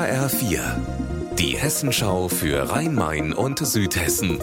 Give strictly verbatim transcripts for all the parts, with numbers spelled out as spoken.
H R vier, die Hessenschau für Rhein-Main und Südhessen.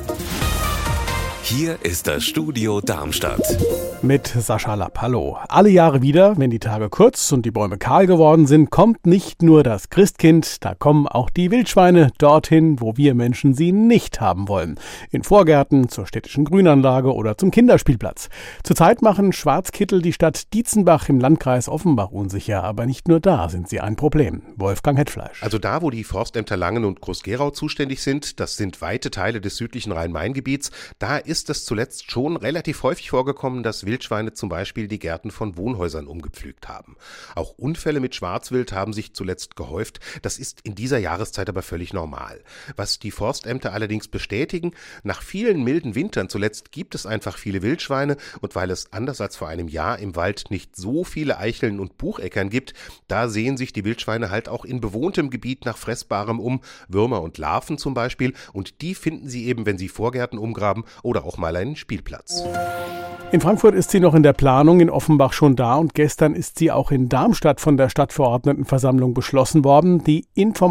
Hier ist das Studio Darmstadt. Mit Sascha Lapp, hallo. Alle Jahre wieder, wenn die Tage kurz und die Bäume kahl geworden sind, kommt nicht nur das Christkind, da kommen auch die Wildschweine dorthin, wo wir Menschen sie nicht haben wollen. In Vorgärten, zur städtischen Grünanlage oder zum Kinderspielplatz. Zurzeit machen Schwarzkittel die Stadt Dietzenbach im Landkreis Offenbach unsicher, aber nicht nur da sind sie ein Problem. Wolfgang Hetfleisch. Also da, wo die Forstämter Langen und Groß-Gerau zuständig sind, das sind weite Teile des südlichen Rhein-Main-Gebiets, da ist ist es zuletzt schon relativ häufig vorgekommen, dass Wildschweine zum Beispiel die Gärten von Wohnhäusern umgepflügt haben. Auch Unfälle mit Schwarzwild haben sich zuletzt gehäuft. Das ist in dieser Jahreszeit aber völlig normal. Was die Forstämter allerdings bestätigen, nach vielen milden Wintern zuletzt gibt es einfach viele Wildschweine und weil es anders als vor einem Jahr im Wald nicht so viele Eicheln und Bucheckern gibt, da sehen sich die Wildschweine halt auch in bewohntem Gebiet nach Fressbarem um, Würmer und Larven zum Beispiel, und die finden sie eben, wenn sie Vorgärten umgraben oder auch mal einen Spielplatz. In Frankfurt ist sie noch in der Planung, in Offenbach schon da und gestern ist sie auch in Darmstadt von der Stadtverordnetenversammlung beschlossen worden, die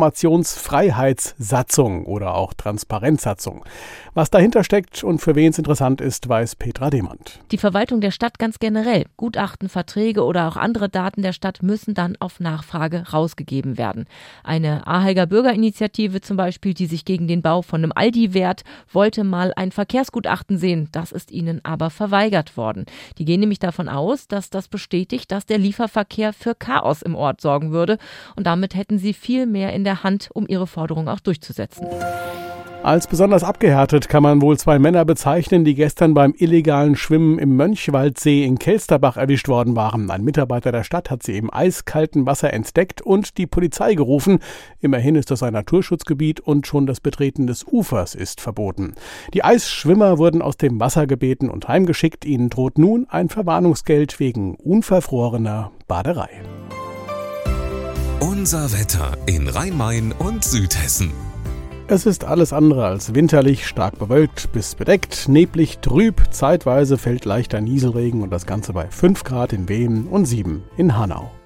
Informationsfreiheitssatzung oder auch Transparenzsatzung. Was dahinter steckt und für wen es interessant ist, weiß Petra Demand. Die Verwaltung der Stadt ganz generell, Gutachten, Verträge oder auch andere Daten der Stadt müssen dann auf Nachfrage rausgegeben werden. Eine Aheiger Bürgerinitiative zum Beispiel, die sich gegen den Bau von einem Aldi wehrt, wollte mal ein Verkehrsgutachten sehen, das ist ihnen aber verweigert worden. Die gehen nämlich davon aus, dass das bestätigt, dass der Lieferverkehr für Chaos im Ort sorgen würde und damit hätten sie viel mehr in der Hand, um ihre Forderung auch durchzusetzen. Als besonders abgehärtet kann man wohl zwei Männer bezeichnen, die gestern beim illegalen Schwimmen im Mönchwaldsee in Kelsterbach erwischt worden waren. Ein Mitarbeiter der Stadt hat sie im eiskalten Wasser entdeckt und die Polizei gerufen. Immerhin ist das ein Naturschutzgebiet und schon das Betreten des Ufers ist verboten. Die Eisschwimmer wurden aus dem Wasser gebeten und heimgeschickt. Ihnen droht nun ein Verwarnungsgeld wegen unverfrorener Baderei. Unser Wetter in Rhein-Main und Südhessen. Es ist alles andere als winterlich, stark bewölkt bis bedeckt, neblig, trüb, zeitweise fällt leichter Nieselregen und das Ganze bei fünf Grad in Wehen und sieben in Hanau.